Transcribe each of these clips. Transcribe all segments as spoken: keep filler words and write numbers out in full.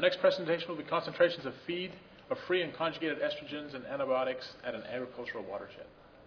next presentation will be concentrations of feed of free and conjugated estrogens and antibiotics at an agricultural watershed.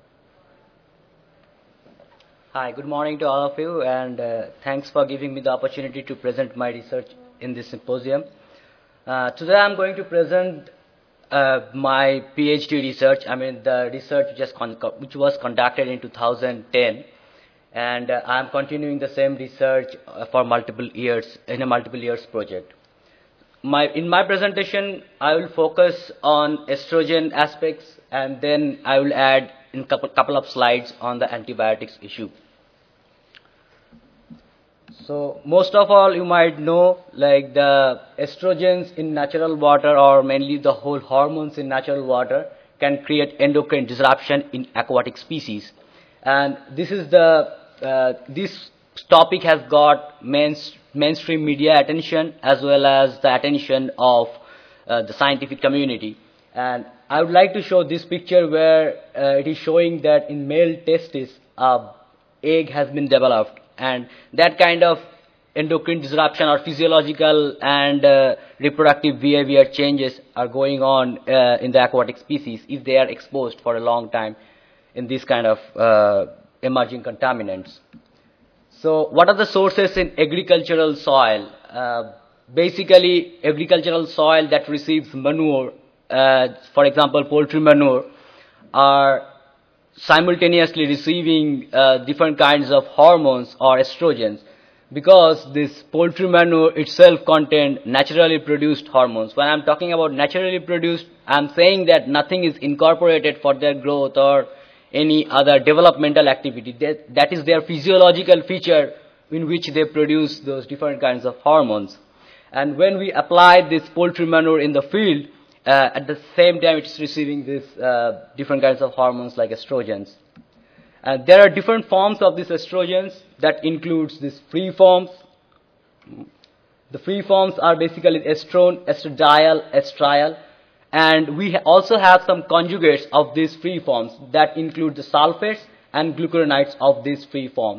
Hi, good morning to all of you, and uh, thanks for giving me the opportunity to present my research in this symposium. Uh, today I'm going to present uh, my PhD research, I mean the research which, con which was conducted in two thousand ten, and uh, I'm continuing the same research uh, for multiple years, in a multiple years project. My, in my presentation, I will focus on estrogen aspects, and then I will add in a couple, couple of slides on the antibiotics issue. So most of all, you might know, like the estrogens in natural water, or mainly the whole hormones in natural water, can create endocrine disruption in aquatic species. And this is the, uh, this topic has got mains, mainstream media attention as well as the attention of uh, the scientific community. And I would like to show this picture where uh, it is showing that in male testis, a egg has been developed. And that kind of endocrine disruption or physiological and uh, reproductive behavior changes are going on uh, in the aquatic species if they are exposed for a long time in this kind of uh, emerging contaminants. So what are the sources in agricultural soil? Uh, basically, agricultural soil that receives manure, uh, for example, poultry manure, are simultaneously receiving uh, different kinds of hormones or estrogens, because this poultry manure itself contains naturally produced hormones. When I'm talking about naturally produced, I'm saying that nothing is incorporated for their growth or any other developmental activity. That, that is their physiological feature in which they produce those different kinds of hormones. And when we apply this poultry manure in the field, uh, at the same time it's receiving these uh, different kinds of hormones like estrogens. And there are different forms of these estrogens that includes these free forms. The free forms are basically estrone, estradiol, estriol. And we ha also have some conjugates of these free forms that include the sulfates and glucuronides of these free forms.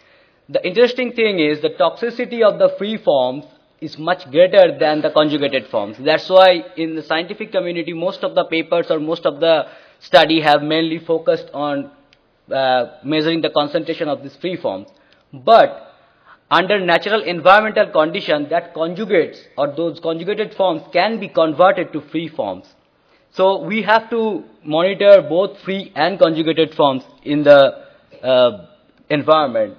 The interesting thing is the toxicity of the free forms is much greater than the conjugated forms. That's why in the scientific community, most of the papers or most of the study have mainly focused on uh, measuring the concentration of these free forms. But under natural environmental conditions, that conjugates or those conjugated forms can be converted to free forms. So we have to monitor both free and conjugated forms in the uh, environment.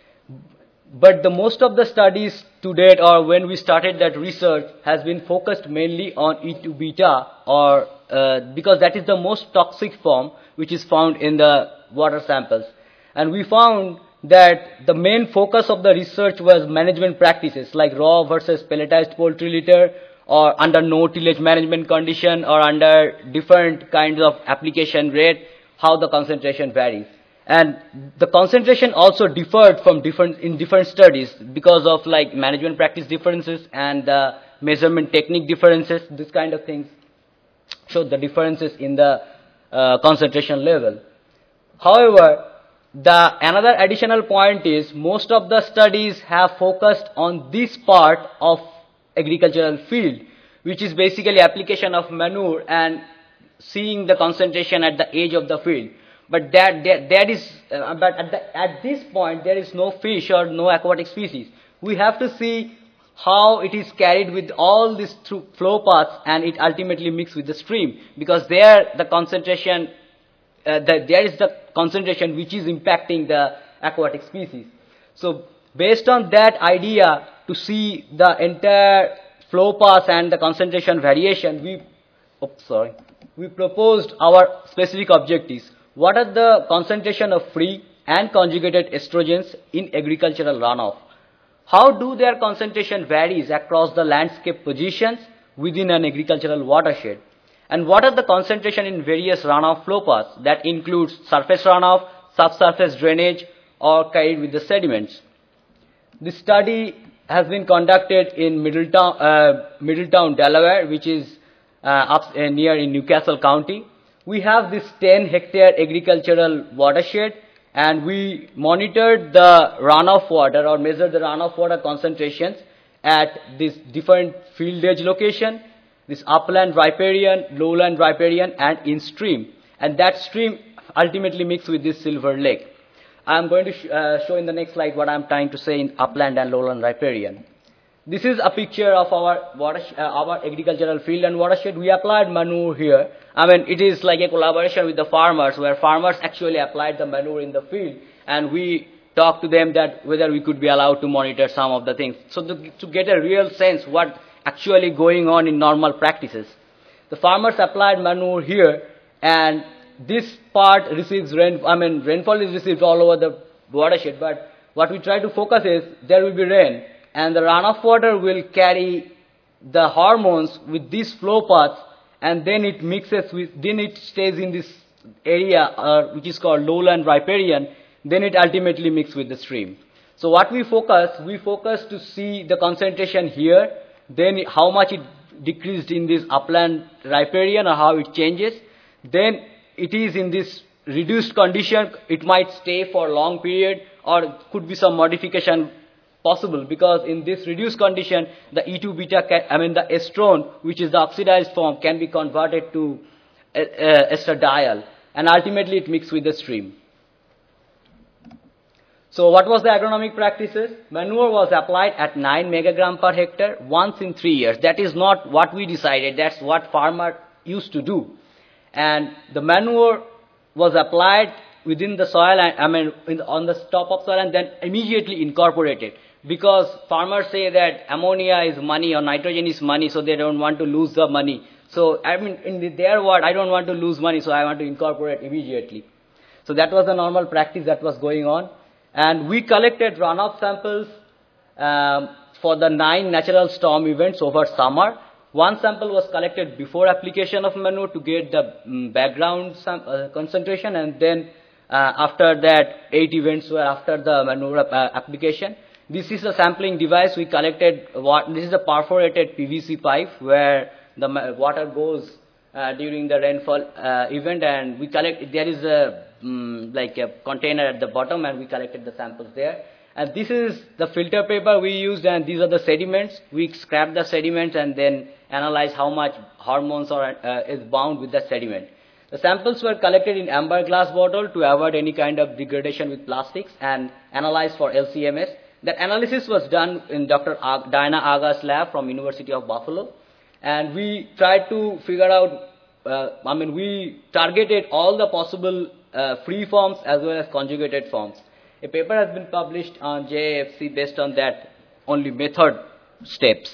But the most of the studies to date, or when we started that research, has been focused mainly on E two beta, or uh, because that is the most toxic form which is found in the water samples. And we found that the main focus of the research was management practices like raw versus pelletized poultry litter, or under no tillage management condition, or under different kinds of application rate, how the concentration varies. And the concentration also differed from different in different studies because of like management practice differences and uh, measurement technique differences. This kind of things showed the differences in the uh, concentration level. However, the another additional point is most of the studies have focused on this part of agricultural field, which is basically application of manure and seeing the concentration at the edge of the field. But that, that, that is, uh, but at, the, at this point there is no fish or no aquatic species. We have to see how it is carried with all these through flow paths, and it ultimately mixes with the stream, because there the concentration Uh, that there is the concentration which is impacting the aquatic species. So based on that idea, to see the entire flow path and the concentration variation, we, oops, sorry, we proposed our specific objectives. What are the concentration of free and conjugated estrogens in agricultural runoff? How do their concentration varies across the landscape positions within an agricultural watershed? And what are the concentration in various runoff flow paths that includes surface runoff, subsurface drainage, or carried with the sediments? This study has been conducted in Middletown, uh, Middletown, Delaware, which is uh, up uh, near in Newcastle County. We have this ten hectare agricultural watershed, and we monitored the runoff water or measured the runoff water concentrations at this different field edge location, this upland riparian, lowland riparian, and in stream. And that stream ultimately mixed with this Silver Lake. I'm going to sh uh, show in the next slide what I'm trying to say in upland and lowland riparian. This is a picture of our water, uh, our agricultural field and watershed. We applied manure here. I mean, it is like a collaboration with the farmers, where farmers actually applied the manure in the field, and we talked to them that whether we could be allowed to monitor some of the things. So to, to get a real sense what actually going on in normal practices. The farmers applied manure here, and this part receives rain. I mean, rainfall is received all over the watershed, but what we try to focus is there will be rain, and the runoff water will carry the hormones with these flow paths, and then it mixes with, then it stays in this area, uh, which is called lowland riparian, then it ultimately mixes with the stream. So what we focus, we focus to see the concentration here, then how much it decreased in this upland riparian or how it changes, then it is in this reduced condition, it might stay for a long period, or could be some modification possible, because in this reduced condition, the E two beta, can, I mean the estrone, which is the oxidized form, can be converted to uh, uh, estradiol, and ultimately it mixes with the stream. So what was the agronomic practices? Manure was applied at nine megagram per hectare once in three years. That is not what we decided, that's what farmer used to do. And the manure was applied within the soil, and, I mean in the, on the top of soil, and then immediately incorporated. Because farmers say that ammonia is money or nitrogen is money, so they don't want to lose the money. So I mean, in their word, I don't want to lose money, so I want to incorporate immediately. So that was the normal practice that was going on. And we collected runoff samples um, for the nine natural storm events over summer. One sample was collected before application of manure to get the um, background uh, concentration, and then uh, after that, eight events were after the manure uh, application. This is a sampling device. We collected, what, this is a perforated P V C pipe where the water goes uh, during the rainfall uh, event, and we collect, there is a um, like a container at the bottom, and we collected the samples there. And this is the filter paper we used, and these are the sediments. We scrap the sediments and then analyze how much hormones are, uh, is bound with the sediment. The samples were collected in amber glass bottle to avoid any kind of degradation with plastics, and analyzed for L C M S. That analysis was done in Doctor Ag Diana Aga's lab from University of Buffalo, and we tried to figure out, uh, I mean, we targeted all the possible uh, free forms as well as conjugated forms. A paper has been published on J A F C based on that only method steps.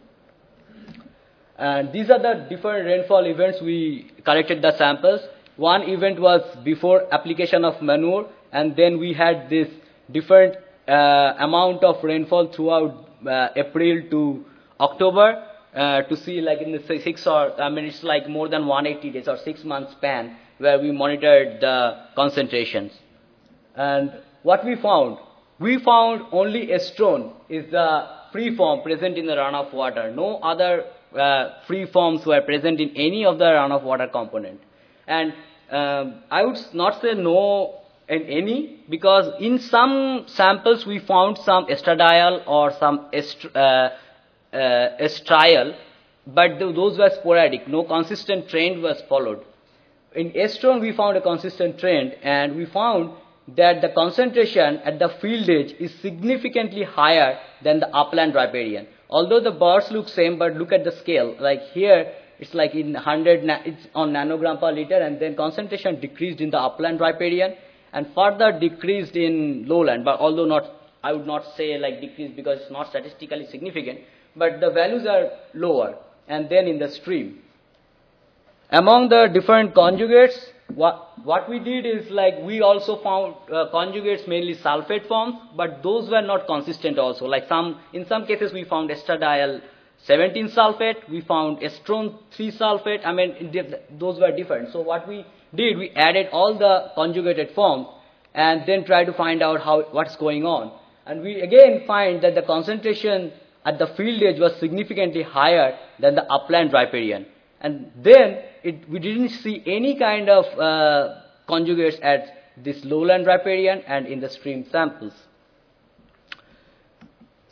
And these are the different rainfall events we collected the samples. One event was before application of manure, and then we had this different uh, amount of rainfall throughout uh, April to October uh, to see like in the six or, I mean it's like more than one hundred eighty days or six months span where we monitored the concentrations. And what we found? We found only estrone is the free form present in the runoff water. No other uh, free forms were present in any of the runoff water component. And um, I would not say no in any, because in some samples we found some estradiol or some est uh, uh, estriol, but th those were sporadic. No consistent trend was followed. In estrone we found a consistent trend, and we found that the concentration at the field edge is significantly higher than the upland riparian. Although the bars look same, but look at the scale. Like here, it's like in one hundred, it's on nanogram per liter, and then concentration decreased in the upland riparian, and further decreased in lowland. But although not, I would not say like decreased because it's not statistically significant, but the values are lower. And then in the stream, among the different conjugates, What, what we did is like we also found uh, conjugates mainly sulfate forms, but those were not consistent also. Like some, in some cases we found estradiol seventeen sulfate, we found estrone three sulfate. I mean, those were different. So what we did, we added all the conjugated forms and then try to find out how, what's going on. And we again find that the concentration at the field edge was significantly higher than the upland riparian. And then it, we didn't see any kind of uh, conjugates at this lowland riparian and in the stream samples.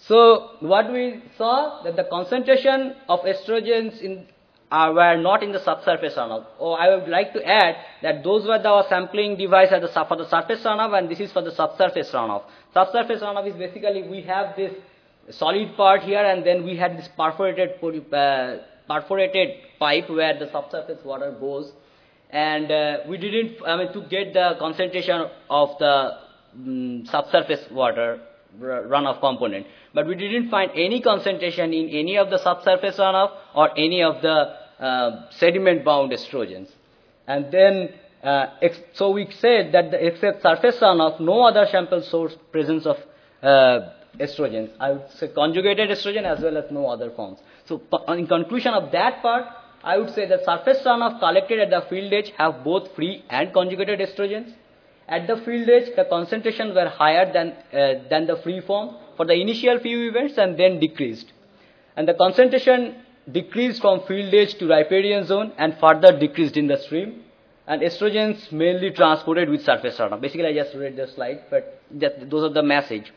So what we saw that the concentration of estrogens in uh, were not in the subsurface runoff. Oh, I would like to add that those were the sampling device at the, for the surface runoff, and this is for the subsurface runoff. Subsurface runoff is basically we have this solid part here, and then we had this perforated uh, perforated pipe where the subsurface water goes, and uh, we didn't. I mean, to get the concentration of the um, subsurface water runoff component, but we didn't find any concentration in any of the subsurface runoff or any of the uh, sediment-bound estrogens. And then, uh, ex so we said that the except surface runoff, no other sample source presence of uh, estrogens. I would say conjugated estrogen as well as no other forms. So in conclusion of that part, I would say that surface runoff collected at the field edge have both free and conjugated estrogens. At the field edge, the concentrations were higher than, uh, than the free form for the initial few events and then decreased. And the concentration decreased from field edge to riparian zone and further decreased in the stream. And estrogens mainly transported with surface runoff. Basically, I just read the slide, but that, those are the message.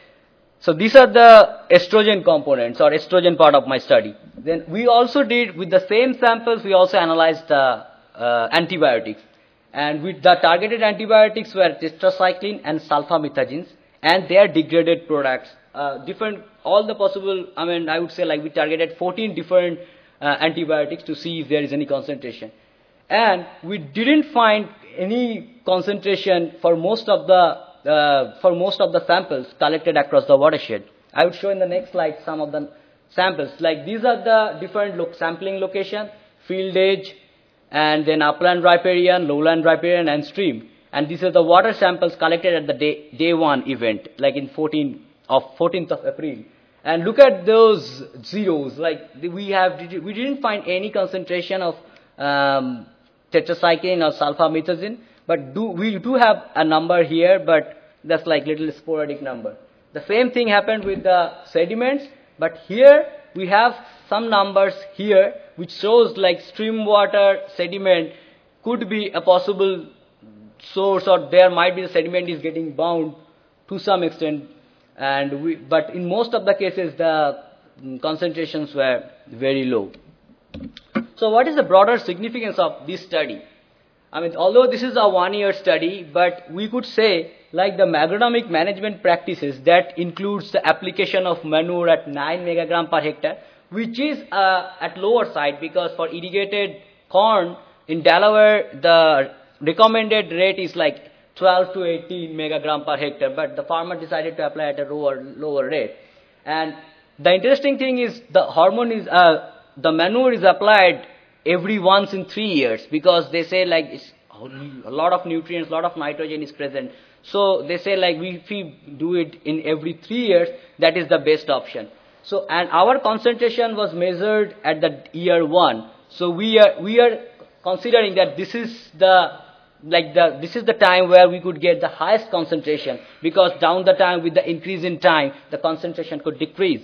So these are the estrogen components or estrogen part of my study. Then we also did, with the same samples, we also analyzed the uh, antibiotics. And with the targeted antibiotics were tetracycline and sulfamethagens and their degraded products. Uh, different, all the possible, I mean, I would say like we targeted fourteen different uh, antibiotics to see if there is any concentration. And we didn't find any concentration for most of the, uh, for most of the samples collected across the watershed. I would show in the next slide some of the samples. Like these are the different look, sampling location, field edge, and then upland riparian, lowland riparian, and stream. And these are the water samples collected at the day, day one event, like in fourteenth of April. And look at those zeros. Like we have, we didn't find any concentration of um, tetracycline or sulfamethagen, but do, we do have a number here, but that's like little sporadic number. The same thing happened with the sediments, but here we have some numbers here which shows like stream water sediment could be a possible source, or there might be the sediment is getting bound to some extent, and we, but in most of the cases the um, concentrations were very low. So what is the broader significance of this study? I mean, although this is a one-year study, but we could say like the agronomic management practices that includes the application of manure at nine megagram per hectare, which is uh, at lower side, because for irrigated corn in Delaware, the recommended rate is like twelve to eighteen megagram per hectare, but the farmer decided to apply at a lower, lower rate. And the interesting thing is the hormone is, uh, the manure is applied every once in three years, because they say like it's a lot of nutrients, a lot of nitrogen is present. So they say like we, if we do it in every three years, that is the best option. So, and our concentration was measured at the year one. So we are, we are considering that this is the, like the, this is the time where we could get the highest concentration, because down the time with the increase in time, the concentration could decrease.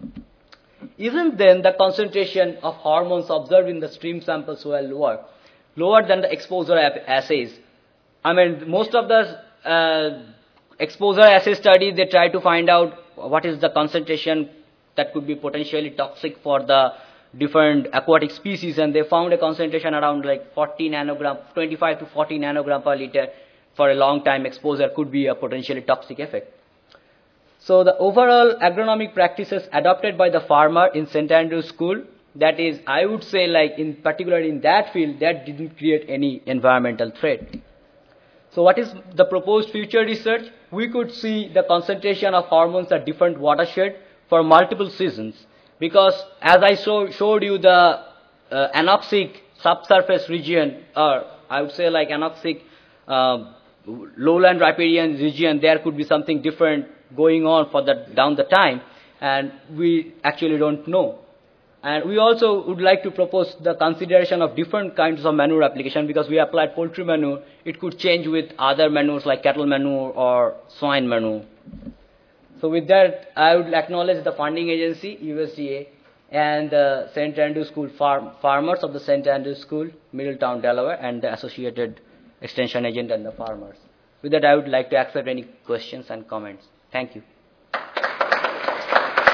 Even then, the concentration of hormones observed in the stream samples were lower, lower than the exposure assays. I mean, most of the uh, exposure assay studies, they try to find out what is the concentration that could be potentially toxic for the different aquatic species, and they found a concentration around like forty nanogram, twenty-five to forty nanogram per liter for a long time exposure could be a potentially toxic effect. So the overall agronomic practices adopted by the farmer in Saint Andrews School, that is, I would say like in particular in that field, that didn't create any environmental threat. So what is the proposed future research? We could see the concentration of hormones at different watershed for multiple seasons, because as I show, showed you the uh, anoxic subsurface region, or I would say like anoxic uh, lowland riparian region, there could be something different going on for the down the time, and we actually don't know. And we also would like to propose the consideration of different kinds of manure application, because we applied poultry manure, it could change with other manures like cattle manure or swine manure. So with that, I would acknowledge the funding agency, U S D A, and the Saint Andrews School farm, farmers of the Saint Andrews School, Middletown, Delaware, and the associated extension agent and the farmers. With that, I would like to accept any questions and comments. Thank you.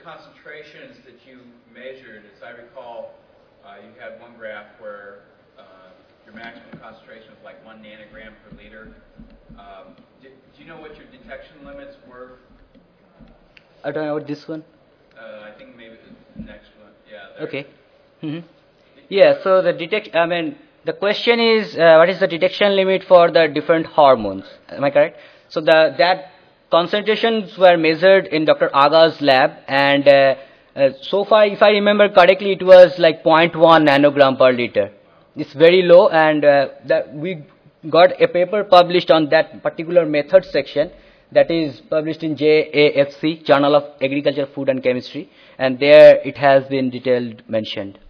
concentrations that you measured, as I recall, uh, you had one graph where uh, your maximum concentration was like one nanogram per liter. Um, do, do you know what your detection limits were? I don't know about this one. Uh, I think maybe the next one. Yeah. There. Okay. Mm-hmm. Yeah, so the detect, I mean, the question is, uh, what is the detection limit for the different hormones? Am I correct? So the that concentrations were measured in Doctor Aga's lab, and uh, uh, so far, if I remember correctly, it was like zero point one nanogram per liter. It's very low, and uh, that we got a paper published on that particular method section that is published in J A F C, Journal of Agriculture, Food and Chemistry, and there it has been detailed mentioned.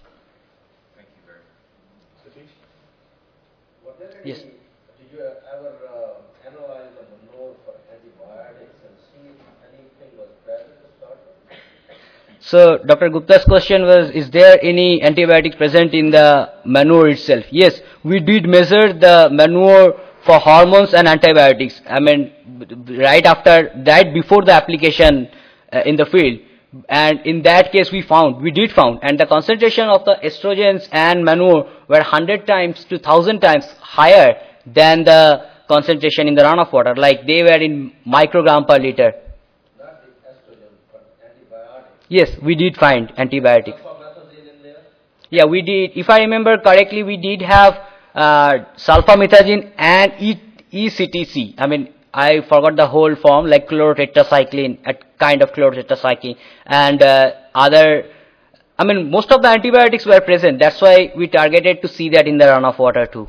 Yes. Did you ever uh, analyze the manure for antibiotics and see if anything was present to start with? So Doctor Gupta's question was, is there any antibiotic present in the manure itself? Yes, we did measure the manure for hormones and antibiotics. I mean, right after, right before the application uh, in the field. And in that case, we found, we did found, and the concentration of the estrogens and manure were one hundred times to one thousand times higher than the concentration in the runoff water, like they were in microgram per liter. Not the estrogen, but antibiotics. Yes, we did find antibiotics. Sulfamethazine in there? Yeah, we did. If I remember correctly, we did have uh, sulfamethazine and E- ECTC. I mean, I forgot the whole form, like chlorotetracycline, a kind of chlorotetracycline, and uh, other, I mean, most of the antibiotics were present. That's why we targeted to see that in the runoff water too.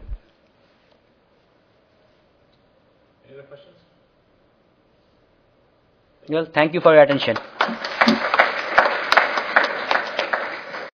Any other questions? Well, thank you for your attention.